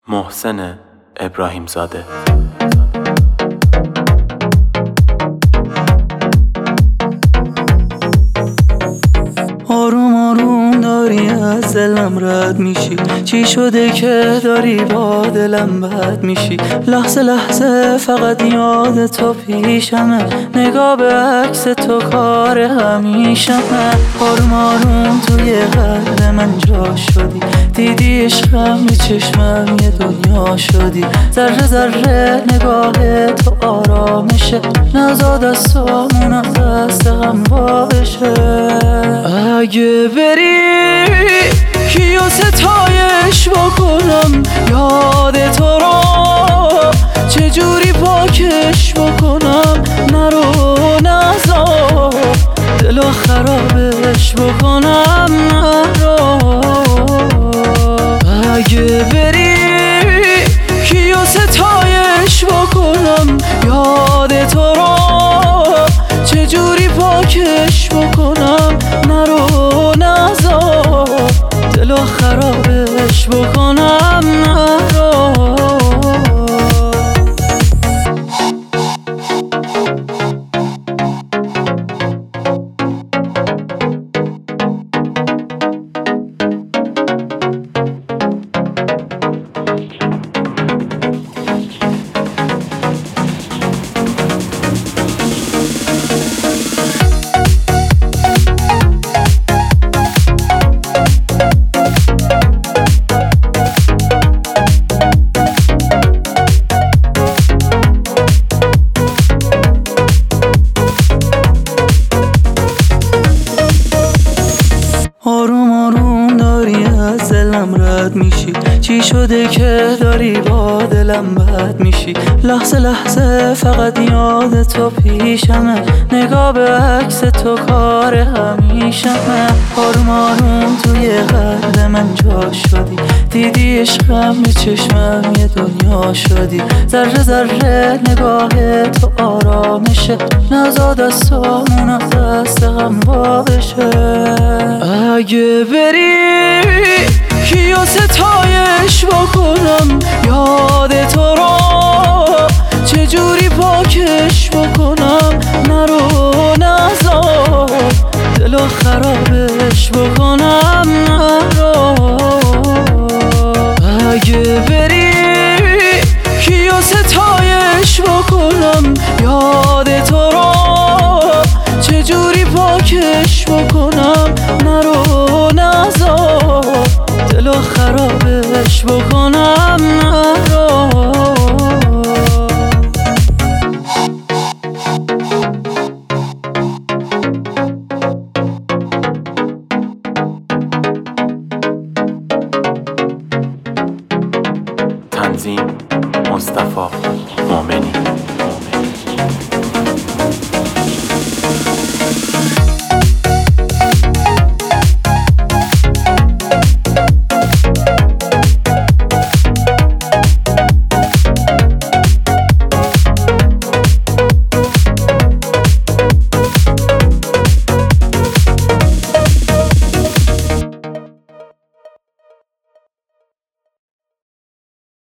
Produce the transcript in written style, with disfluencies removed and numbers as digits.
محسن ابراهیم زاده. آروم آروم داری از دلم رد میشی، چی شده که داری با دلم بد میشی؟ لحظه لحظه فقط یاد تو پیشمه، نگاه به عکس تو کار همیشمه. آروم آروم توی قلب من جا شدی، دیدی عشقم به چشمم یه دنیا شدی. ذره ذره نگاه تو آرامشه، نزاد دستامون از دست غم بشه. اگه بری کیو ستایش بکنم، یاد تو رو چجوری پاکش بکنم؟ نرو نزار دلو خرابش بکنم، نرو. اگه بری کیو ستایش بکنم، یاد تو رو چجوری پاکش بکنم؟ نرو نزار دلو خرابش بکنم، نرو. آروم آروم داری از دلم رد میشی، چی شده که داری با دلم بد میشی؟ لحظه لحظه فقط یاد تو پیشمه، نگاه به عکس تو کار همیشمه. آروم آروم توی قلب من جا شدی، دیدی عشقم به چشمم یه دنیا شدی. ذره ذره نگاه تو آرامشه، نزاد دستامون از دست غم بشه. اگه بری کیو ستایش بکنم، یاد تو رو چجوری پاکش بکنم؟ نرو نزار دلو خرابش بکنم، نرو. اگه بری کیو ستایش بکنم، یاد تو رو چجوری پاکش بکنم؟ نرو نزار دلو خرابش بکنم، نرو. تنظیم مصطفی مومنی.